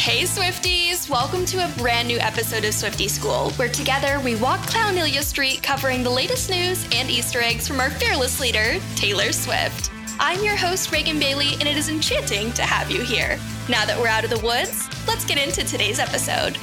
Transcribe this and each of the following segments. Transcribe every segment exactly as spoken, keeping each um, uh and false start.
Hey Swifties! Welcome to a brand new episode of Swiftie School, where together we walk Clownelia Street covering the latest news and Easter eggs from our fearless leader, Taylor Swift. I'm your host, Reagan Bailey, and it is enchanting to have you here. Now that we're out of the woods, let's get into today's episode.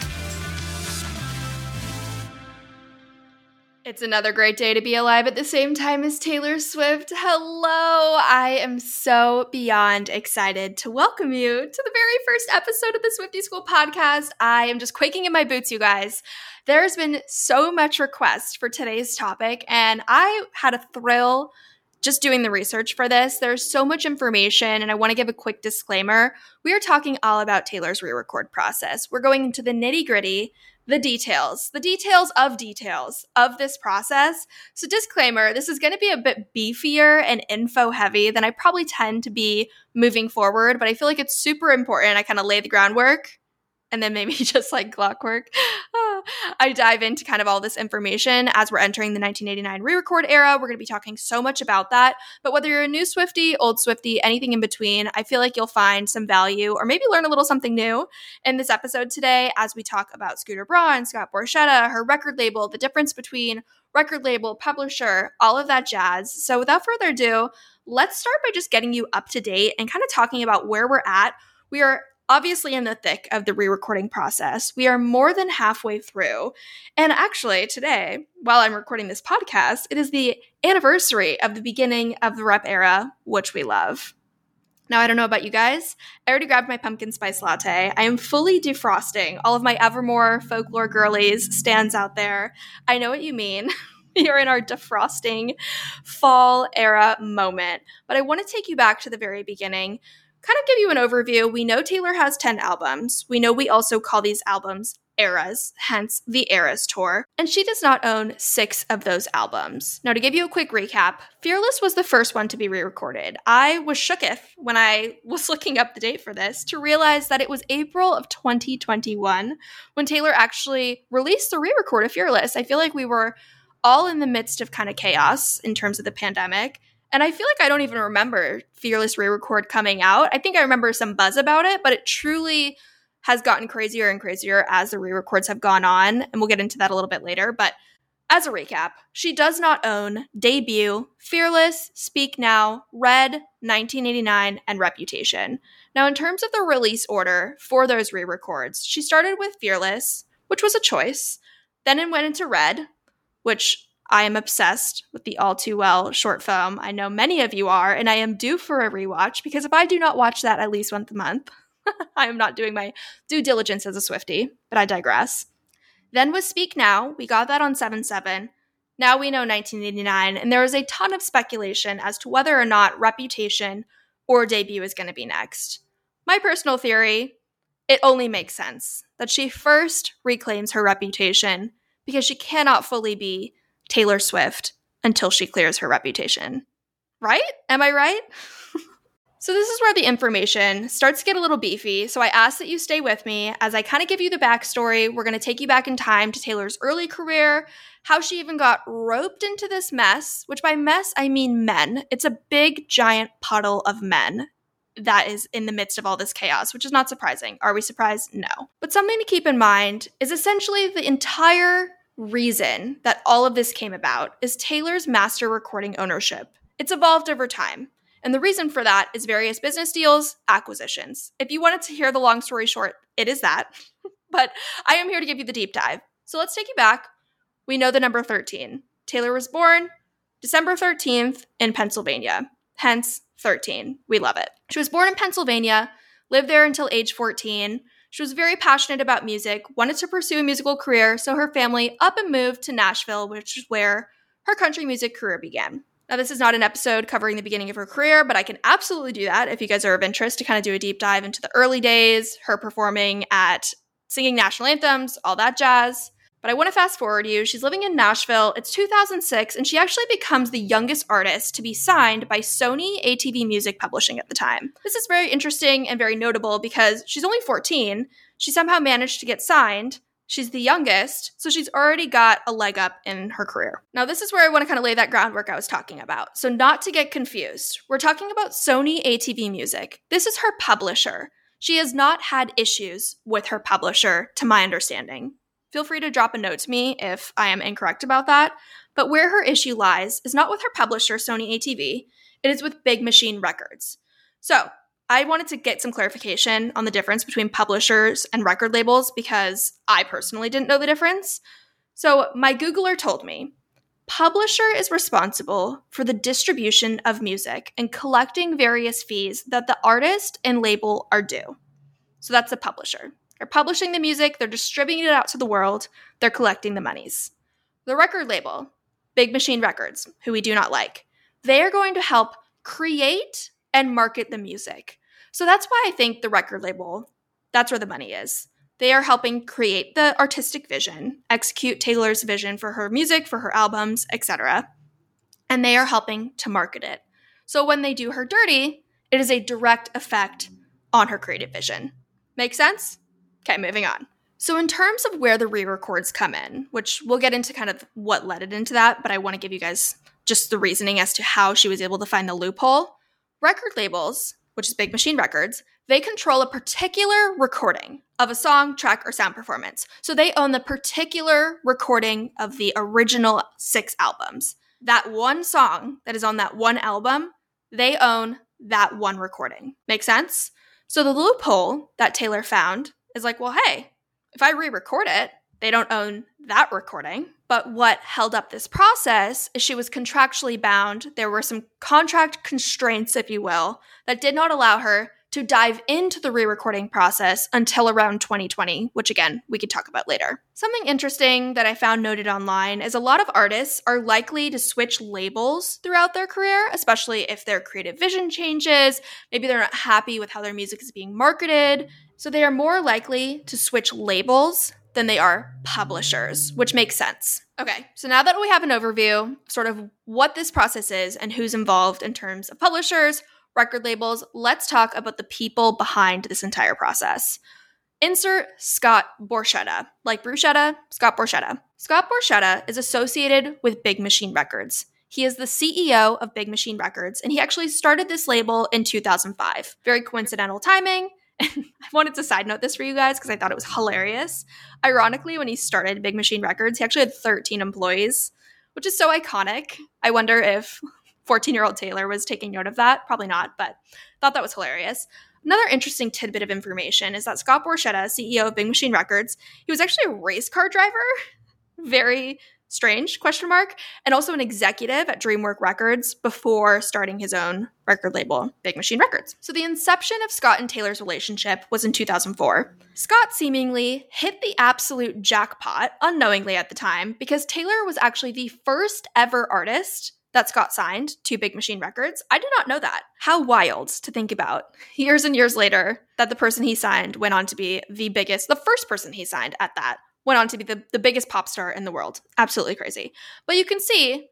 It's another great day to be alive at the same time as Taylor Swift. Hello! I am so beyond excited to welcome you to the very first episode of the Swiftie School podcast. I am just quaking in my boots, you guys. There's been so much request for today's topic, and I had a thrill just doing the research for this. There's so much information, and I want to give a quick disclaimer. We are talking all about Taylor's re-record process. We're going into the nitty-gritty, the details, the details of details of this process. So disclaimer, this is going to be a bit beefier and info heavy than I probably tend to be moving forward, but I feel like it's super important. I kind of lay the groundwork and then maybe just like clockwork, I dive into kind of all this information as we're entering the nineteen eighty-nine re-record era. We're going to be talking so much about that, but whether you're a new Swiftie, old Swiftie, anything in between, I feel like you'll find some value or maybe learn a little something new in this episode today as we talk about Scooter Braun, Scott Borchetta, her record label, the difference between record label, publisher, all of that jazz. So without further ado, let's start by just getting you up to date and kind of talking about where we're at. We are obviously in the thick of the re-recording process. We are more than halfway through. And actually today, while I'm recording this podcast, it is the anniversary of the beginning of the rep era, which we love. Now, I don't know about you guys. I already grabbed my pumpkin spice latte. I am fully defrosting. All of my Evermore folklore girlies stands out there. I know what you mean. We are in our defrosting fall era moment. But I want to take you back to the very beginning. Kind of give you an overview. We know Taylor has ten albums. We know we also call these albums eras, hence the Eras Tour. And she does not own six of those albums. Now, to give you a quick recap, Fearless was the first one to be re-recorded. I was shooketh when I was looking up the date for this to realize that it was April of twenty twenty-one when Taylor actually released the re-record of Fearless. I feel like we were all in the midst of kind of chaos in terms of the pandemic. And I feel like I don't even remember Fearless re-record coming out. I think I remember some buzz about it, but it truly has gotten crazier and crazier as the re-records have gone on. And we'll get into that a little bit later. But as a recap, she does not own Debut, Fearless, Speak Now, Red, nineteen eighty-nine, and Reputation. Now, in terms of the release order for those re-records, she started with Fearless, which was a choice. Then it went into Red, which I am obsessed with the All Too Well short film. I know many of you are, and I am due for a rewatch because if I do not watch that at least once a month, I am not doing my due diligence as a Swiftie, but I digress. Then with Speak Now, we got that on seven seven. Now we know nineteen eighty-nine, and there is a ton of speculation as to whether or not Reputation or Debut is going to be next. My personal theory, it only makes sense that she first reclaims her reputation because she cannot fully be Taylor Swift until she clears her reputation. Right? Am I right? So this is where the information starts to get a little beefy, so I ask that you stay with me as I kind of give you the backstory. We're going to take you back in time to Taylor's early career, how she even got roped into this mess, which by mess, I mean men. It's a big, giant puddle of men that is in the midst of all this chaos, which is not surprising. Are we surprised? No. But something to keep in mind is essentially the entire reason that all of this came about is Taylor's master recording ownership. It's evolved over time. And the reason for that is various business deals, acquisitions. If you wanted to hear the long story short, it is that. But I am here to give you the deep dive. So let's take you back. We know the number thirteen. Taylor was born December thirteenth in Pennsylvania. Hence, thirteen. We love it. She was born in Pennsylvania, lived there until age fourteen. She was very passionate about music, wanted to pursue a musical career, so her family up and moved to Nashville, which is where her country music career began. Now, this is not an episode covering the beginning of her career, but I can absolutely do that if you guys are of interest to kind of do a deep dive into the early days, her performing at singing national anthems, all that jazz. But I want to fast forward you. She's living in Nashville. It's two thousand six, and she actually becomes the youngest artist to be signed by Sony A T V Music Publishing at the time. This is very interesting and very notable because she's only fourteen. She somehow managed to get signed. She's the youngest, so she's already got a leg up in her career. Now, this is where I want to kind of lay that groundwork I was talking about. So not to get confused, we're talking about Sony A T V Music. This is her publisher. She has not had issues with her publisher, to my understanding. Feel free to drop a note to me if I am incorrect about that. But where her issue lies is not with her publisher, Sony A T V, it is with Big Machine Records. So, I wanted to get some clarification on the difference between publishers and record labels because I personally didn't know the difference. So, my Googler told me, publisher is responsible for the distribution of music and collecting various fees that the artist and label are due. So that's the publisher. They're publishing the music, they're distributing it out to the world, they're collecting the monies. The record label, Big Machine Records, who we do not like, they are going to help create and market the music. So that's why I think the record label, that's where the money is. They are helping create the artistic vision, execute Taylor's vision for her music, for her albums, et cetera. And they are helping to market it. So when they do her dirty, it is a direct effect on her creative vision. Make sense? Okay, moving on. So in terms of where the re-records come in, which we'll get into kind of what led it into that, but I want to give you guys just the reasoning as to how she was able to find the loophole. Record labels, which is Big Machine Records, they control a particular recording of a song, track, or sound performance. So they own the particular recording of the original six albums. That one song that is on that one album, they own that one recording. Make sense? So the loophole that Taylor found is like, well, hey, if I re-record it, they don't own that recording. But what held up this process is she was contractually bound. There were some contract constraints, if you will, that did not allow her to dive into the re-recording process until around twenty twenty, which again, we could talk about later. Something interesting that I found noted online is a lot of artists are likely to switch labels throughout their career, especially if their creative vision changes. Maybe they're not happy with how their music is being marketed. So they are more likely to switch labels than they are publishers, which makes sense. Okay, so now that we have an overview, sort of what this process is and who's involved in terms of publishers, record labels, let's talk about the people behind this entire process. Insert Scott Borchetta. Like bruschetta, Scott Borchetta. Scott Borchetta is associated with Big Machine Records. He is the C E O of Big Machine Records, and he actually started this label in two thousand five. Very coincidental timing. I wanted to side note this for you guys because I thought it was hilarious. Ironically, when he started Big Machine Records, he actually had thirteen employees, which is so iconic. I wonder if fourteen-year-old Taylor was taking note of that. Probably not, but thought that was hilarious. Another interesting tidbit of information is that Scott Borchetta, C E O of Big Machine Records, he was actually a race car driver. Very strange, question mark, and also an executive at DreamWorks Records before starting his own record label, Big Machine Records. So the inception of Scott and Taylor's relationship was in two thousand four. Scott seemingly hit the absolute jackpot, unknowingly at the time, because Taylor was actually the first ever artist that Scott signed to Big Machine Records. I did not know that. How wild to think about. Years and years later, that the person he signed went on to be the biggest, the first person he signed at that, went on to be the, the biggest pop star in the world. Absolutely crazy. But you can see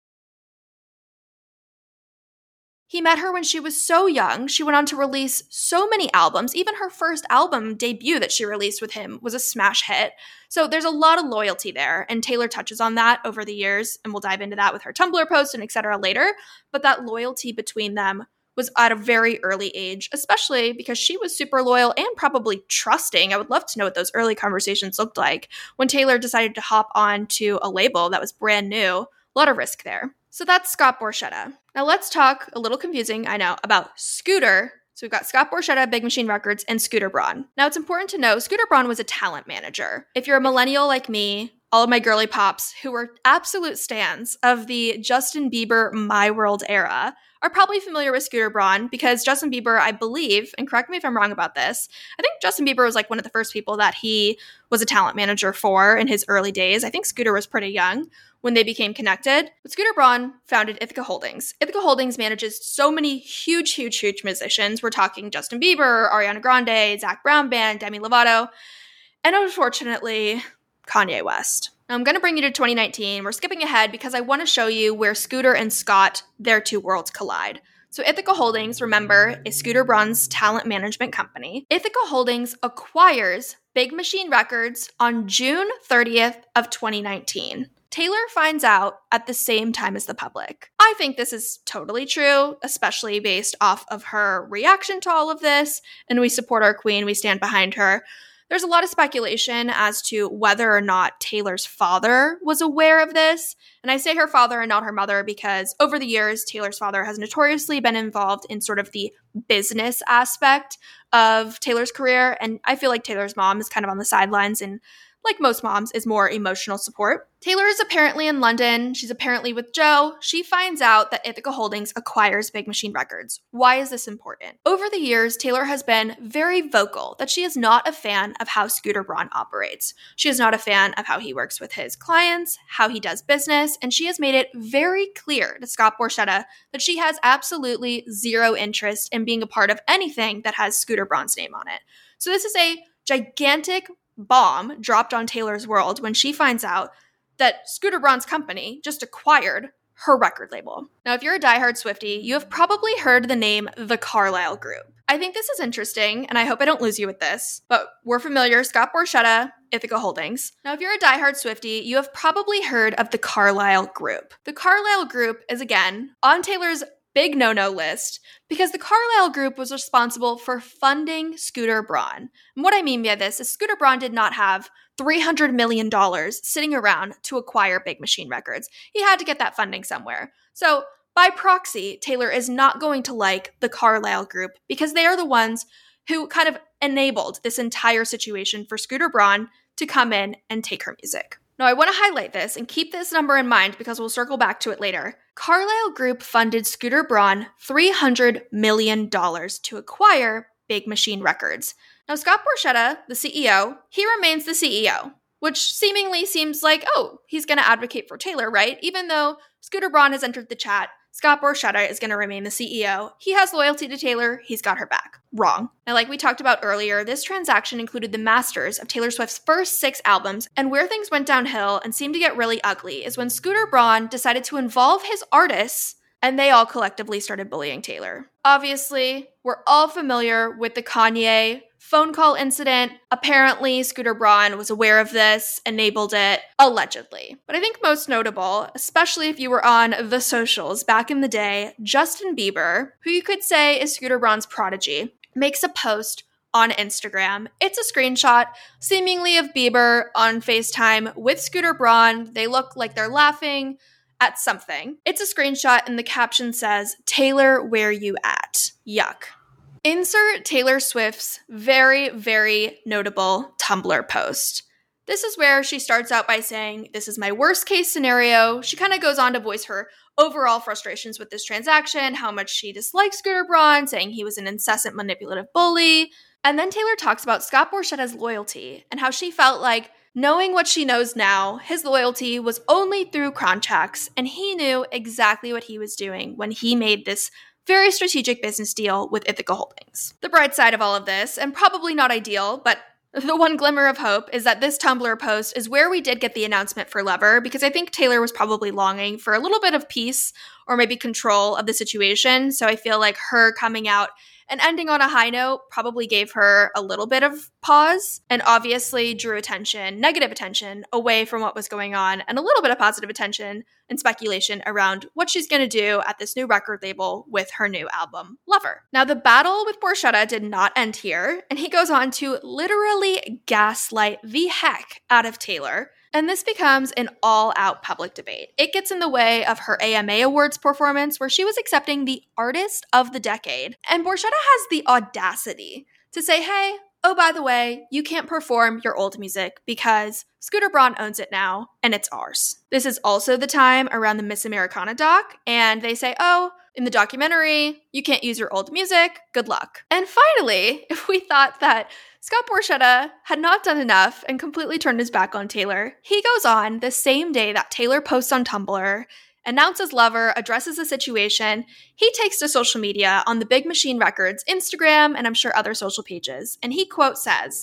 he met her when she was so young. She went on to release so many albums. Even her first album debut that she released with him was a smash hit. So there's a lot of loyalty there, and Taylor touches on that over the years, and we'll dive into that with her Tumblr post and et cetera later. But that loyalty between them was at a very early age, especially because she was super loyal and probably trusting. I would love to know what those early conversations looked like when Taylor decided to hop on to a label that was brand new. A lot of risk there. So that's Scott Borchetta. Now let's talk, a little confusing, I know, about Scooter. So we've got Scott Borchetta, Big Machine Records, and Scooter Braun. Now it's important to know Scooter Braun was a talent manager. If you're a millennial like me, all of my girly pops who were absolute stans of the Justin Bieber My World era are probably familiar with Scooter Braun because Justin Bieber, I believe, and correct me if I'm wrong about this, I think Justin Bieber was like one of the first people that he was a talent manager for in his early days. I think Scooter was pretty young when they became connected. But Scooter Braun founded Ithaca Holdings. Ithaca Holdings manages so many huge, huge, huge musicians. We're talking Justin Bieber, Ariana Grande, Zac Brown Band, Demi Lovato, and unfortunately, Kanye West. Now, I'm going to bring you to twenty nineteen. We're skipping ahead because I want to show you where Scooter and Scott, their two worlds collide. So Ithaca Holdings, remember, is Scooter Braun's talent management company. Ithaca Holdings acquires Big Machine Records on June thirtieth of twenty nineteen. Taylor finds out at the same time as the public. I think this is totally true, especially based off of her reaction to all of this, and we support our queen, we stand behind her. There's a lot of speculation as to whether or not Taylor's father was aware of this. And I say her father and not her mother because over the years, Taylor's father has notoriously been involved in sort of the business aspect of Taylor's career. And I feel like Taylor's mom is kind of on the sidelines and, like most moms, is more emotional support. Taylor is apparently in London. She's apparently with Joe. She finds out that Ithaca Holdings acquires Big Machine Records. Why is this important? Over the years, Taylor has been very vocal that she is not a fan of how Scooter Braun operates. She is not a fan of how he works with his clients, how he does business, and she has made it very clear to Scott Borchetta that she has absolutely zero interest in being a part of anything that has Scooter Braun's name on it. So this is a gigantic bomb dropped on Taylor's world when she finds out that Scooter Braun's company just acquired her record label. Now, if you're a diehard Swiftie, you have probably heard the name The Carlyle Group. I think this is interesting, and I hope I don't lose you with this, but we're familiar, Scott Borchetta, Ithaca Holdings. Now, if you're a diehard Swiftie, you have probably heard of The Carlyle Group. The Carlyle Group is, again, on Taylor's big no-no list because the Carlyle Group was responsible for funding Scooter Braun. And what I mean by this is Scooter Braun did not have three hundred million dollars sitting around to acquire Big Machine Records. He had to get that funding somewhere. So by proxy, Taylor is not going to like the Carlyle Group because they are the ones who kind of enabled this entire situation for Scooter Braun to come in and take her music. Now, I want to highlight this and keep this number in mind because we'll circle back to it later. Carlyle Group funded Scooter Braun three hundred million dollars to acquire Big Machine Records. Now, Scott Borchetta, the C E O, he remains the C E O, which seemingly seems like, oh, he's going to advocate for Taylor, right? Even though Scooter Braun has entered the chat, Scott Borchetta is going to remain the C E O. He has loyalty to Taylor. He's got her back. Wrong. Now, like we talked about earlier, this transaction included the masters of Taylor Swift's first six albums, and where things went downhill and seemed to get really ugly is when Scooter Braun decided to involve his artists, and they all collectively started bullying Taylor. Obviously, we're all familiar with the Kanye phone call incident. Apparently, Scooter Braun was aware of this, enabled it, allegedly. But I think most notable, especially if you were on the socials back in the day, Justin Bieber, who you could say is Scooter Braun's prodigy, makes a post on Instagram. It's a screenshot, seemingly of Bieber on FaceTime with Scooter Braun. They look like they're laughing at something. It's a screenshot and the caption says, "Taylor, where you at? Yuck." Insert Taylor Swift's very, very notable Tumblr post. This is where she starts out by saying, "This is my worst case scenario." She kind of goes on to voice her overall frustrations with this transaction, how much she dislikes Scooter Braun, saying he was an incessant manipulative bully. And then Taylor talks about Scott Borchetta's loyalty and how she felt like, knowing what she knows now, his loyalty was only through crown checks, and he knew exactly what he was doing when he made this very strategic business deal with Ithaca Holdings. The bright side of all of this, and probably not ideal, but the one glimmer of hope is that this Tumblr post is where we did get the announcement for Lover, because I think Taylor was probably longing for a little bit of peace or maybe control of the situation. So I feel like her coming out and ending on a high note probably gave her a little bit of pause and obviously drew attention, negative attention, away from what was going on and a little bit of positive attention and speculation around what she's going to do at this new record label with her new album, Lover. Now, the battle with Borchetta did not end here, and he goes on to literally gaslight the heck out of Taylor. And this becomes an all-out public debate. It gets in the way of her A M A Awards performance where she was accepting the Artist of the Decade. And Borchetta has the audacity to say, hey, oh, by the way, you can't perform your old music because Scooter Braun owns it now and it's ours. This is also the time around the Miss Americana doc, and they say, oh, in the documentary, you can't use your old music. Good luck. And finally, if we thought that Scott Borchetta had not done enough and completely turned his back on Taylor, he goes on the same day that Taylor posts on Tumblr, announces Lover, addresses the situation. He takes to social media on the Big Machine Records Instagram and I'm sure other social pages, and he quote says,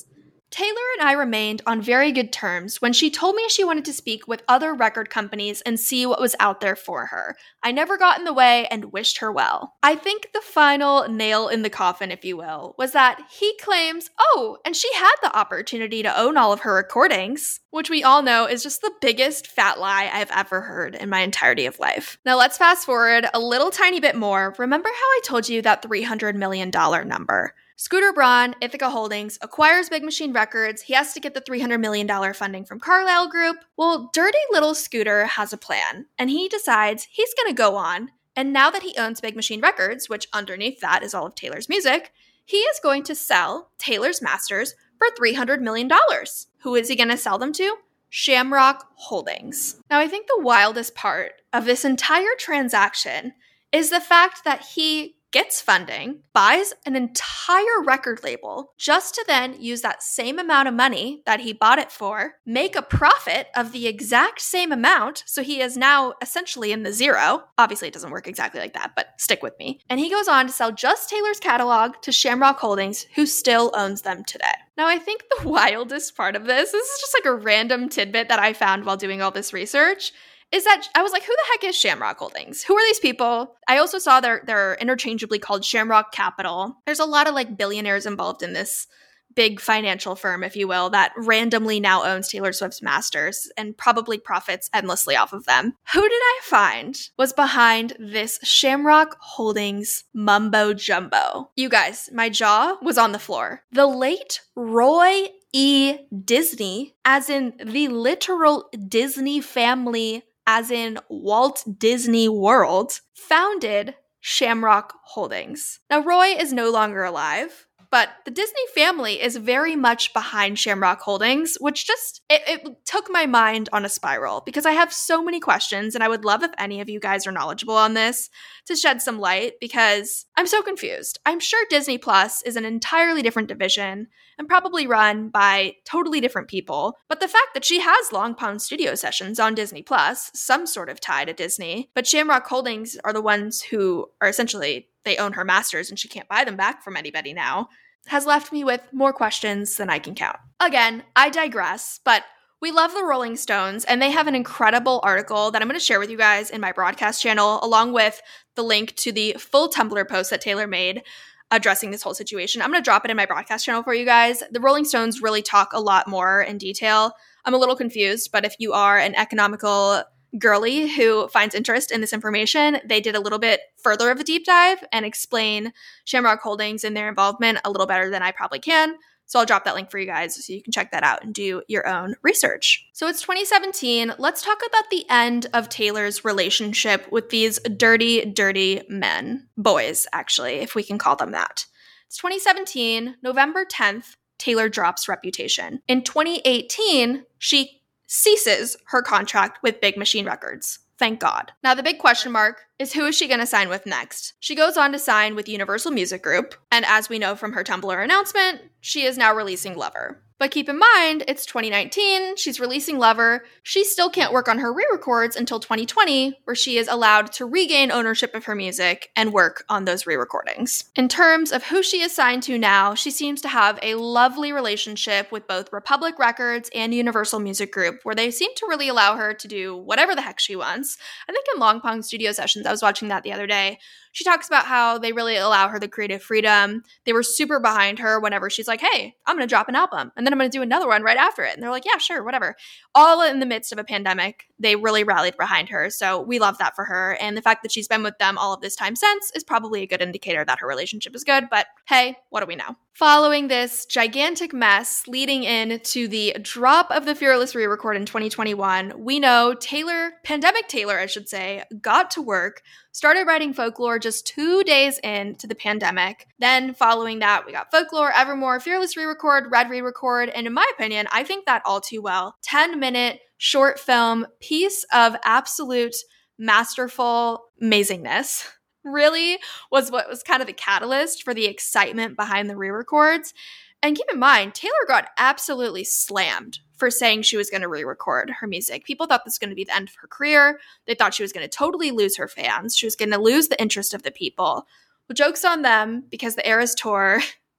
Taylor and I remained on very good terms when she told me she wanted to speak with other record companies and see what was out there for her. I never got in the way and wished her well. I think the final nail in the coffin, if you will, was that he claims, oh, and she had the opportunity to own all of her recordings, which we all know is just the biggest fat lie I've ever heard in my entirety of life. Now let's fast forward a little tiny bit more. Remember how I told you that three hundred million dollars number? Scooter Braun, Ithaca Holdings, acquires Big Machine Records. He has to get the three hundred million dollars funding from Carlyle Group. Well, dirty little Scooter has a plan, and he decides he's going to go on, and now that he owns Big Machine Records, which underneath that is all of Taylor's music, he is going to sell Taylor's masters for three hundred million dollars. Who is he going to sell them to? Shamrock Holdings. Now, I think the wildest part of this entire transaction is the fact that he gets funding, buys an entire record label, just to then use that same amount of money that he bought it for, make a profit of the exact same amount, so he is now essentially in the zero. Obviously, it doesn't work exactly like that, but stick with me. And he goes on to sell just Taylor's catalog to Shamrock Holdings, who still owns them today. Now, I think the wildest part of this, this is just like a random tidbit that I found while doing all this research, is that I was like, who the heck is Shamrock Holdings? Who are these people? I also saw they're, they're interchangeably called Shamrock Capital. There's a lot of like billionaires involved in this big financial firm, if you will, that randomly now owns Taylor Swift's masters and probably profits endlessly off of them. Who did I find was behind this Shamrock Holdings mumbo jumbo? You guys, my jaw was on the floor. The late Roy E. Disney, as in the literal Disney family, as in Walt Disney World, founded Shamrock Holdings. Now, Roy is no longer alive, but the Disney family is very much behind Shamrock Holdings, which just, it, it took my mind on a spiral because I have so many questions and I would love if any of you guys are knowledgeable on this to shed some light because I'm so confused. I'm sure Disney Plus is an entirely different division and probably run by totally different people, but the fact that she has Long Pond studio sessions on Disney Plus, some sort of tie to Disney, but Shamrock Holdings are the ones who are essentially, they own her masters and she can't buy them back from anybody now, has left me with more questions than I can count. Again, I digress, but we love the Rolling Stones, and they have an incredible article that I'm going to share with you guys in my broadcast channel, along with the link to the full Tumblr post that Taylor made addressing this whole situation. I'm going to drop it in my broadcast channel for you guys. The Rolling Stones really talk a lot more in detail. I'm a little confused, but if you are an economical girly who finds interest in this information, they did a little bit further of a deep dive and explain Shamrock Holdings and their involvement a little better than I probably can. So I'll drop that link for you guys so you can check that out and do your own research. So it's twenty seventeen. Let's talk about the end of Taylor's relationship with these dirty, dirty men. Boys, actually, if we can call them that. It's twenty seventeen, November tenth, Taylor drops Reputation. In twenty eighteen, she ceases her contract with Big Machine Records. Thank God. Now, the big question mark is who is she going to sign with next? She goes on to sign with Universal Music Group, and as we know from her Tumblr announcement, she is now releasing Lover. But keep in mind, it's twenty nineteen, she's releasing Lover, she still can't work on her re-records until twenty twenty, where she is allowed to regain ownership of her music and work on those re-recordings. In terms of who she is signed to now, she seems to have a lovely relationship with both Republic Records and Universal Music Group, where they seem to really allow her to do whatever the heck she wants. I think in Long Pond studio sessions, I was watching that the other day, she talks about how they really allow her the creative freedom. They were super behind her whenever she's like, hey, I'm going to drop an album and then I'm going to do another one right after it. And they're like, yeah, sure, whatever. All in the midst of a pandemic, they really rallied behind her. So we love that for her. And the fact that she's been with them all of this time since is probably a good indicator that her relationship is good. But hey, what do we know? Following this gigantic mess leading into the drop of the Fearless re-record in twenty twenty-one, we know Taylor, Pandemic Taylor, I should say, got to work, started writing Folklore just two days into the pandemic. Then following that, we got Folklore, Evermore, Fearless re-record, Red re-record, and in my opinion, I think that all too well. ten minute short film piece of absolute masterful amazingness. Really was what was kind of the catalyst for the excitement behind the re-records. And keep in mind, Taylor got absolutely slammed for saying she was going to re-record her music. People thought this was going to be the end of her career. They thought she was going to totally lose her fans. She was going to lose the interest of the people. Well, joke's on them because the Eras Tour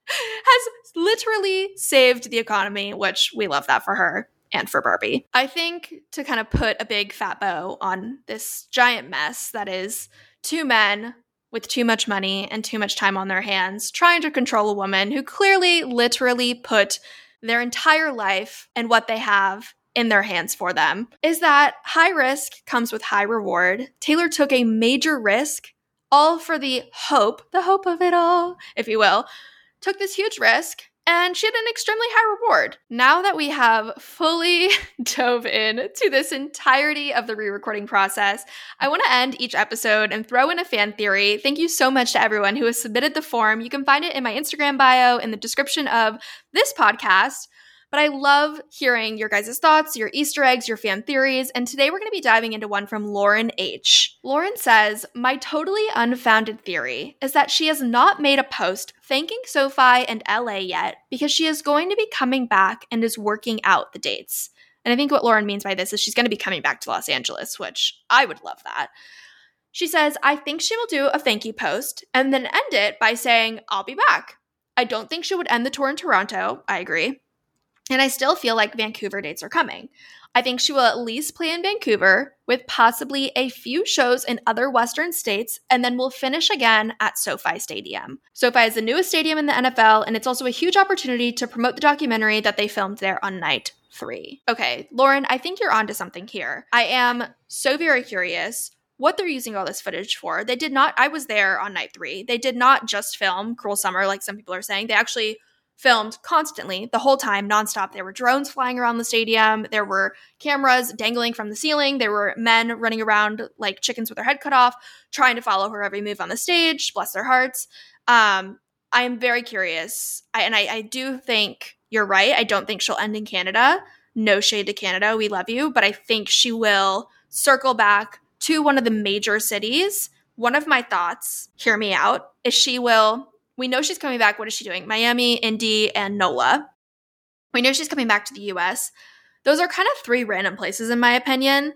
has literally saved the economy, which we love that for her and for Barbie. I think to kind of put a big fat bow on this giant mess that is two men with too much money and too much time on their hands trying to control a woman who clearly literally put their entire life and what they have in their hands for them, is that high risk comes with high reward. Taylor took a major risk, all for the hope, the hope of it all, if you will, took this huge risk, and she had an extremely high reward. Now that we have fully dove in to this entirety of the re-recording process, I want to end each episode and throw in a fan theory. Thank you so much to everyone who has submitted the form. You can find it in my Instagram bio in the description of this podcast. But I love hearing your guys' thoughts, your Easter eggs, your fan theories, and today we're going to be diving into one from Lauren H. Lauren says, my totally unfounded theory is that she has not made a post thanking SoFi and L A yet because she is going to be coming back and is working out the dates. And I think what Lauren means by this is she's going to be coming back to Los Angeles, which I would love that. She says, I think she will do a thank you post and then end it by saying, I'll be back. I don't think she would end the tour in Toronto. I agree. And I still feel like Vancouver dates are coming. I think she will at least play in Vancouver with possibly a few shows in other Western states, and then we'll finish again at SoFi Stadium. SoFi is the newest stadium in the N F L, and it's also a huge opportunity to promote the documentary that they filmed there on night three. Okay, Lauren, I think you're onto something here. I am so very curious what they're using all this footage for. They did not, I was there on night three. They did not just film Cruel Summer like some people are saying. They actually filmed constantly the whole time, nonstop. There were drones flying around the stadium. There were cameras dangling from the ceiling. There were men running around like chickens with their head cut off, trying to follow her every move on the stage. Bless their hearts. Um, I am very curious. I, and I, I do think you're right. I don't think she'll end in Canada. No shade to Canada. We love you. But I think she will circle back to one of the major cities. One of my thoughts, hear me out, is she will... We know she's coming back. What is she doing? Miami, Indy, and NOLA. We know she's coming back to the U S. Those are kind of three random places in my opinion.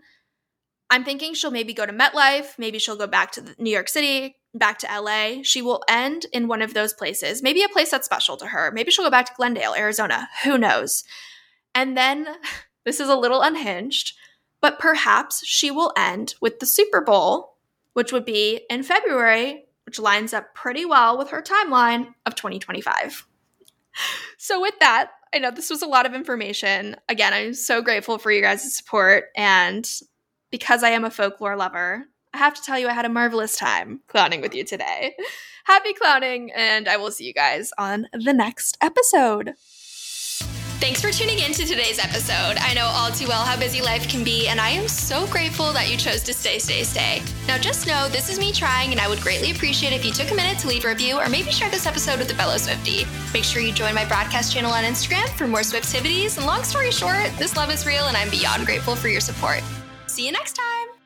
I'm thinking she'll maybe go to MetLife. Maybe she'll go back to New York City, back to L A. She will end in one of those places. Maybe a place that's special to her. Maybe she'll go back to Glendale, Arizona. Who knows? And then, this is a little unhinged, but perhaps she will end with the Super Bowl, which would be in February, which lines up pretty well with her timeline of twenty twenty-five. So with that, I know this was a lot of information. Again, I'm so grateful for you guys' support. And because I am a folklore lover, I have to tell you I had a marvelous time clowning with you today. Happy clowning, and I will see you guys on the next episode. Thanks for tuning in to today's episode. I know all too well how busy life can be, and I am so grateful that you chose to stay, stay, stay. Now just know this is me trying, and I would greatly appreciate if you took a minute to leave a review or maybe share this episode with a fellow Swiftie. Make sure you join my broadcast channel on Instagram for more Swiftivities, and long story short, this love is real, and I'm beyond grateful for your support. See you next time!